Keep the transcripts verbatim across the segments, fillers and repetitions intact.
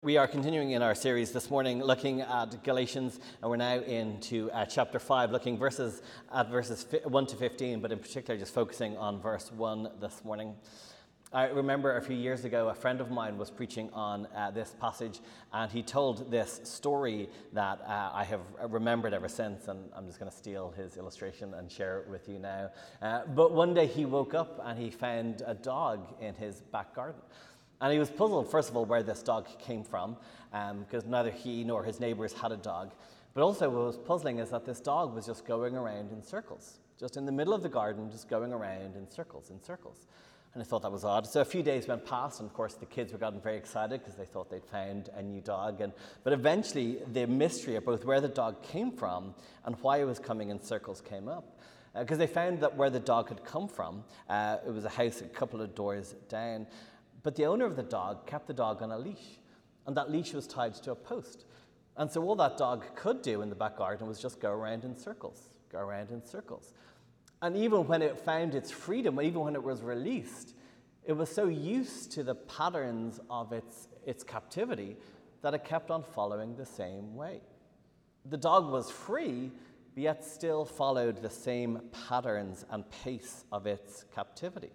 We are continuing in our series this morning looking at Galatians, and we're now into uh, chapter five, looking verses at verses one to fifteen, but in particular just focusing on verse one this morning. I remember a few years ago a friend of mine was preaching on uh, this passage, and he told this story that uh, I have remembered ever since, and I'm just going to steal his illustration and share it with you now. Uh, but one day he woke up and he found a dog in his back garden. And he was puzzled, first of all, where this dog came from, because um, neither he nor his neighbors had a dog. But also what was puzzling is that this dog was just going around in circles, just in the middle of the garden, just going around in circles, in circles. And I thought that was odd. So a few days went past, and of course the kids were gotten very excited because they thought they'd found a new dog. And But eventually the mystery of both where the dog came from and why it was coming in circles came up. Because uh, they found that where the dog had come from, uh, it was a house a couple of doors down. But the owner of the dog kept the dog on a leash, and that leash was tied to a post. And so all that dog could do in the back garden was just go around in circles, go around in circles. And even when it found its freedom, even when it was released, it was so used to the patterns of its, its captivity that it kept on following the same way. The dog was free, but yet still followed the same patterns and pace of its captivity.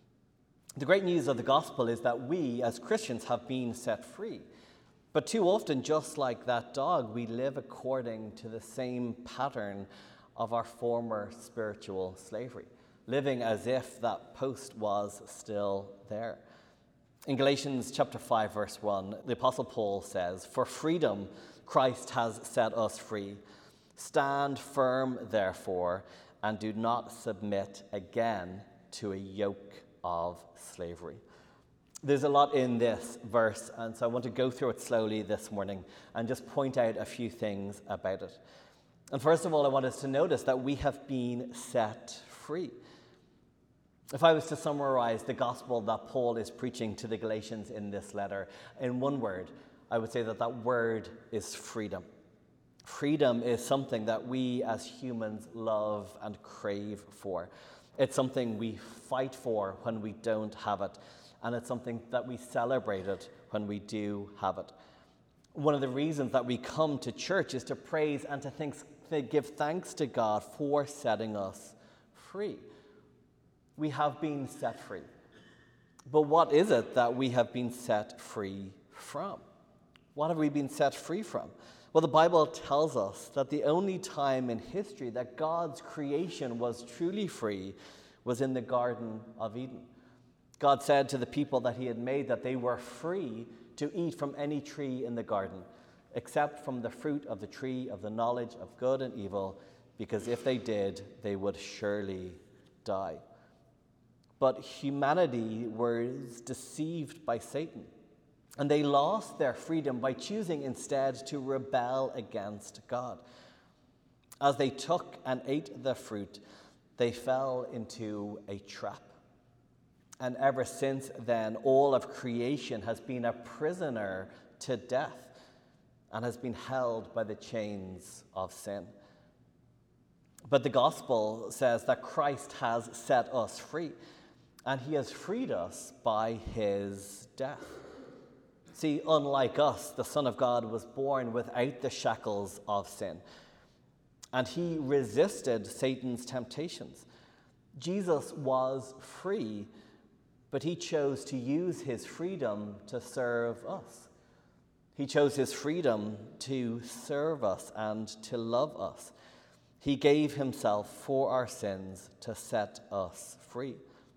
The great news of the gospel is that we, as Christians, have been set free. But too often, just like that dog, we live according to the same pattern of our former spiritual slavery, living as if that post was still there. In Galatians chapter five, verse one, the Apostle Paul says, "For freedom Christ has set us free. Stand firm, therefore, and do not submit again to a yoke of slavery." There's a lot in this verse, and so I want to go through it slowly this morning and just point out a few things about it. And first of all, I want us to notice that we have been set free. If I was to summarize the gospel that Paul is preaching to the Galatians in this letter in one word, I would say that that word is freedom. Freedom is something that we as humans love and crave for. It's something we fight for when we don't have it, and it's something that we celebrate it when we do have it. One of the reasons that we come to church is to praise and to, think, to give thanks to God for setting us free. We have been set free. But what is it that we have been set free from? What have we been set free from? Well, the Bible tells us that the only time in history that God's creation was truly free was in the Garden of Eden. God said to the people that he had made that they were free to eat from any tree in the garden, except from the fruit of the tree of the knowledge of good and evil, because if they did, they would surely die. But humanity was deceived by Satan. And they lost their freedom by choosing instead to rebel against God. As they took and ate the fruit, they fell into a trap. And ever since then, all of creation has been a prisoner to death and has been held by the chains of sin. But the gospel says that Christ has set us free, and he has freed us by his death. See, unlike us, the Son of God was born without the shackles of sin, and he resisted Satan's temptations. Jesus was free, but he chose to use his freedom to serve us. He chose his freedom to serve us and to love us. He gave himself for our sins to set us free.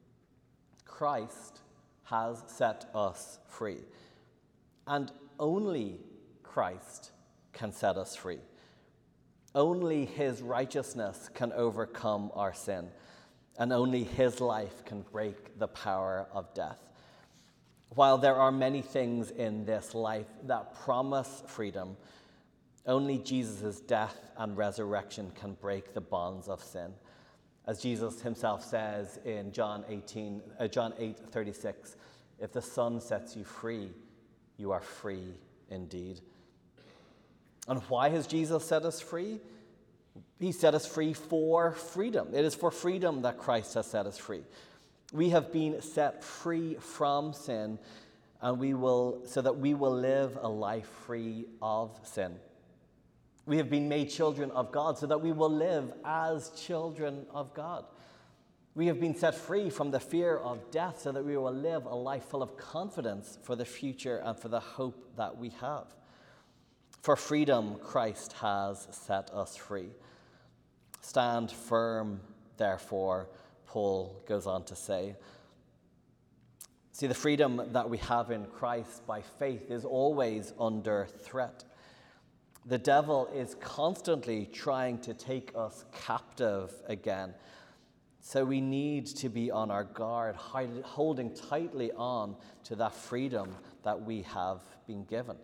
Christ has set us free. And only Christ can set us free. Only his righteousness can overcome our sin. And only his life can break the power of death. While there are many things in this life that promise freedom, only Jesus' death and resurrection can break the bonds of sin. As Jesus himself says in John eighteen, uh, John eight thirty-six, "If the Son sets you free, you are free indeed." And why has Jesus set us free? He set us free for freedom. It is for freedom that Christ has set us free. We have been set free from sin, and we will, so that we will live a life free of sin. We have been made children of God so that we will live as children of God. We have been set free from the fear of death so that we will live a life full of confidence for the future and for the hope that we have. For freedom, Christ has set us free. Stand firm, therefore, Paul goes on to say. See, the freedom that we have in Christ by faith is always under threat. The devil is constantly trying to take us captive again. So we need to be on our guard, holding tightly on to that freedom that we have been given.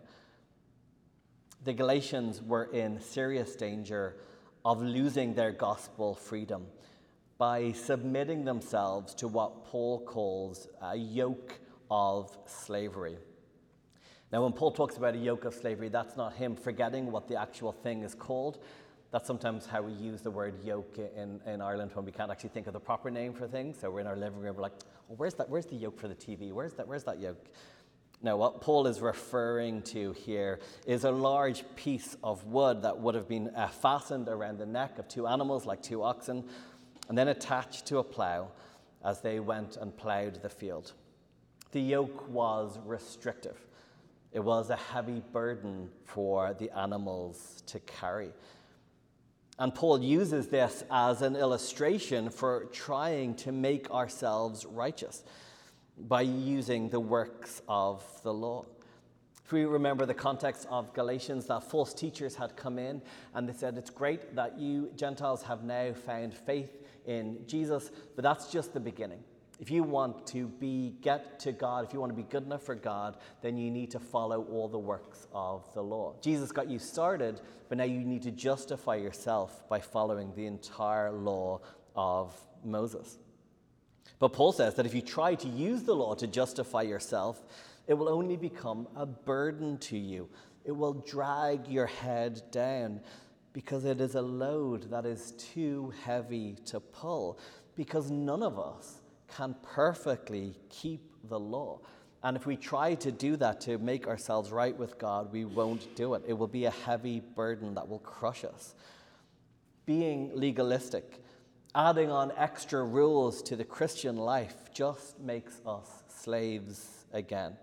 The Galatians were in serious danger of losing their gospel freedom by submitting themselves to what Paul calls a yoke of slavery. Now, when Paul talks about a yoke of slavery, that's not him forgetting what the actual thing is called. That's sometimes how we use the word yoke in, in Ireland when we can't actually think of the proper name for things. So we're in our living room, we're like, oh, where's that? Where's the yoke for the T V? Where's that? Where's that yoke? Now, what Paul is referring to here is a large piece of wood that would have been uh, fastened around the neck of two animals, like two oxen, and then attached to a plow as they went and plowed the field. The yoke was restrictive. It was a heavy burden for the animals to carry. And Paul uses this as an illustration for trying to make ourselves righteous by using the works of the law. If we remember the context of Galatians, that false teachers had come in and they said, it's great that you Gentiles have now found faith in Jesus, but that's just the beginning. If you want to be get to God, if you want to be good enough for God, then you need to follow all the works of the law. Jesus got you started, but now you need to justify yourself by following the entire law of Moses. But Paul says that if you try to use the law to justify yourself, it will only become a burden to you. It will drag your head down because it is a load that is too heavy to pull, because none of us can perfectly keep the law. And if we try to do that to make ourselves right with God, we won't do it. It will be a heavy burden that will crush us. Being legalistic, adding on extra rules to the Christian life just makes us slaves again.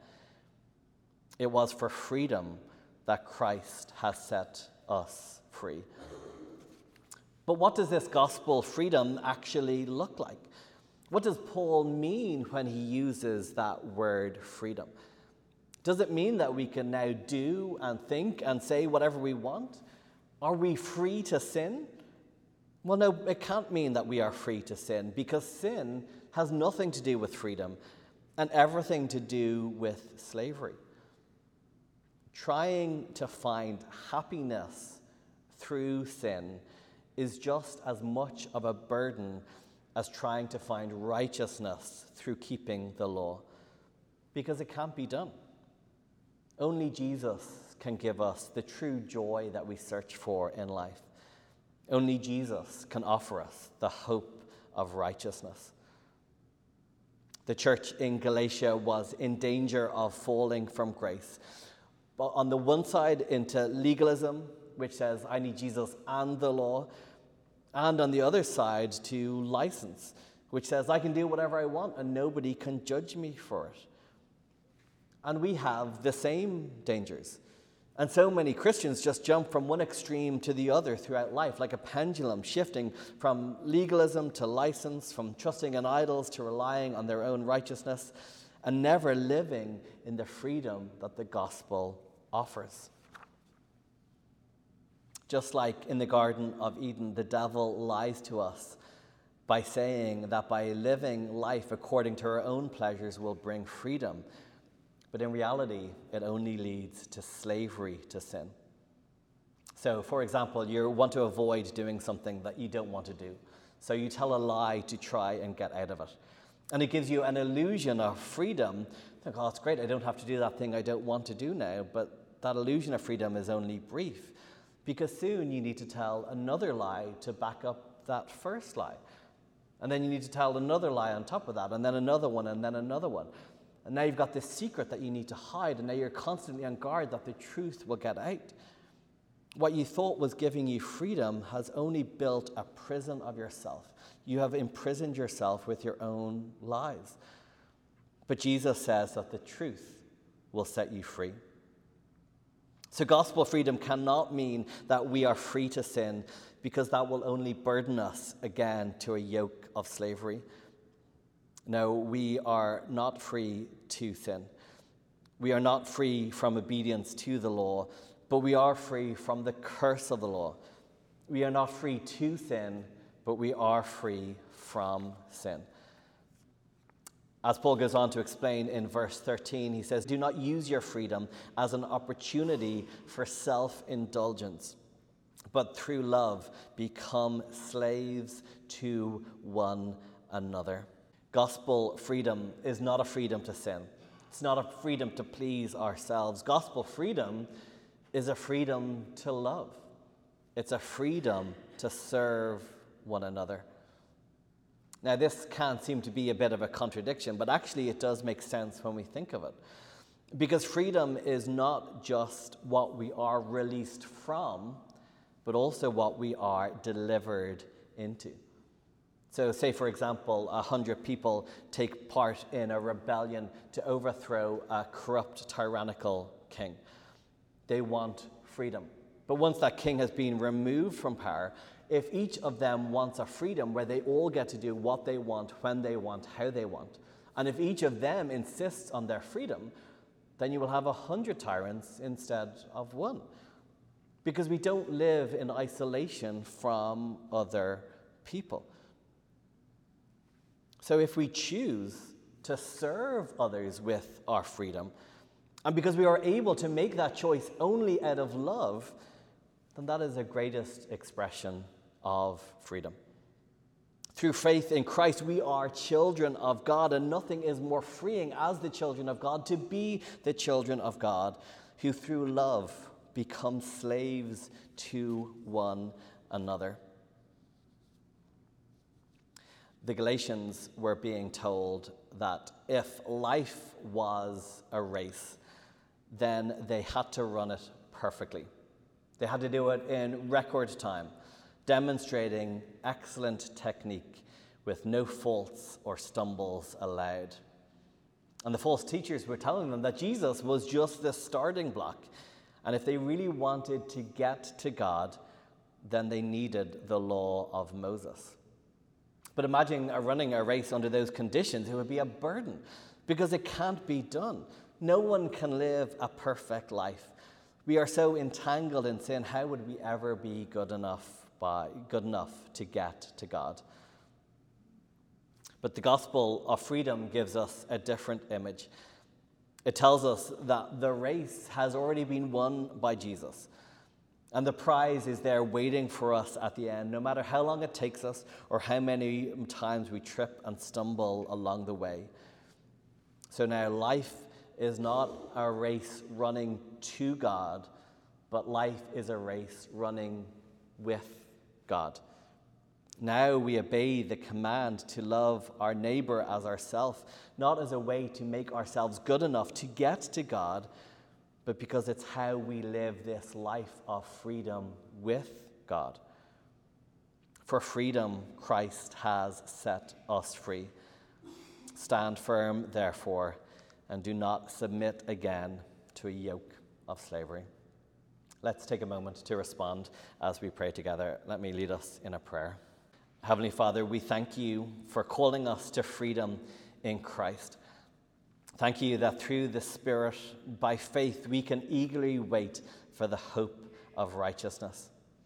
It was for freedom that Christ has set us free. But what does this gospel freedom actually look like? What does Paul mean when he uses that word freedom? Does it mean that we can now do and think and say whatever we want? Are we free to sin? Well, no, it can't mean that we are free to sin, because sin has nothing to do with freedom and everything to do with slavery. Trying to find happiness through sin is just as much of a burden as trying to find righteousness through keeping the law, because it can't be done. Only Jesus can give us the true joy that we search for in life. Only Jesus can offer us the hope of righteousness. The church in Galatia was in danger of falling from grace. But on the one side, into legalism, which says, I need Jesus and the law. And on the other side, to license, which says, I can do whatever I want and nobody can judge me for it. And we have the same dangers. And so many Christians just jump from one extreme to the other throughout life, like a pendulum, shifting from legalism to license, from trusting in idols to relying on their own righteousness, and never living in the freedom that the gospel offers. Just like in the Garden of Eden, the devil lies to us by saying that by living life according to our own pleasures will bring freedom. But in reality, it only leads to slavery to sin. So, for example, you want to avoid doing something that you don't want to do. So you tell a lie to try and get out of it. And it gives you an illusion of freedom. Think, oh, it's great, I don't have to do that thing I don't want to do now. But that illusion of freedom is only brief, because soon you need to tell another lie to back up that first lie. And then you need to tell another lie on top of that, and then another one, and then another one. And now you've got this secret that you need to hide, and now you're constantly on guard that the truth will get out. What you thought was giving you freedom has only built a prison of yourself. You have imprisoned yourself with your own lies. But Jesus says that the truth will set you free. So gospel freedom cannot mean that we are free to sin, because that will only burden us again to a yoke of slavery. No, we are not free to sin. We are not free from obedience to the law, but we are free from the curse of the law. We are not free to sin, but we are free from sin. As Paul goes on to explain in verse thirteen, he says, "Do not use your freedom as an opportunity for self-indulgence, but through love become slaves to one another." Gospel freedom is not a freedom to sin. It's not a freedom to please ourselves. Gospel freedom is a freedom to love. It's a freedom to serve one another. Now, this can seem to be a bit of a contradiction, but actually it does make sense when we think of it. Because freedom is not just what we are released from, but also what we are delivered into. So say, for example, a hundred people take part in a rebellion to overthrow a corrupt, tyrannical king. They want freedom. But once that king has been removed from power, if each of them wants a freedom where they all get to do what they want, when they want, how they want, and if each of them insists on their freedom, then you will have a hundred tyrants instead of one. Because we don't live in isolation from other people. So if we choose to serve others with our freedom, and because we are able to make that choice only out of love, then that is the greatest expression of freedom. Through faith in Christ, we are children of God, and nothing is more freeing as the children of God to be the children of God, who through love become slaves to one another. The Galatians were being told that if life was a race, then they had to run it perfectly. They had to do it in record time, demonstrating excellent technique with no faults or stumbles allowed. And the false teachers were telling them that Jesus was just the starting block. And if they really wanted to get to God, then they needed the law of Moses. But imagine running a race under those conditions. It would be a burden because it can't be done. No one can live a perfect life. We are so entangled in sin. How would we ever be good enough by good enough to get to God? But the gospel of freedom gives us a different image. It tells us that the race has already been won by Jesus. And the prize is there waiting for us at the end, no matter how long it takes us or how many times we trip and stumble along the way. So now life is not a race running to God, but life is a race running with God. Now we obey the command to love our neighbor as ourselves, not as a way to make ourselves good enough to get to God, but because it's how we live this life of freedom with God. For freedom, Christ has set us free. Stand firm, therefore, and do not submit again to a yoke of slavery. Let's take a moment to respond as we pray together. Let me lead us in a prayer. Heavenly Father, we thank you for calling us to freedom in Christ. Thank you that through the Spirit, by faith, we can eagerly wait for the hope of righteousness.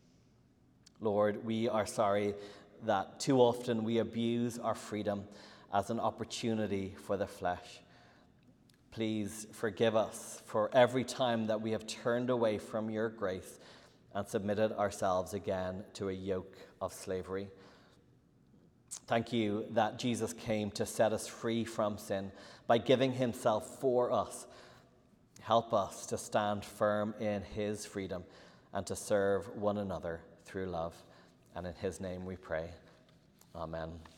Lord, we are sorry that too often we abuse our freedom as an opportunity for the flesh. Please forgive us for every time that we have turned away from your grace and submitted ourselves again to a yoke of slavery. Thank you that Jesus came to set us free from sin by giving himself for us. Help us to stand firm in his freedom and to serve one another through love. And in his name we pray. Amen.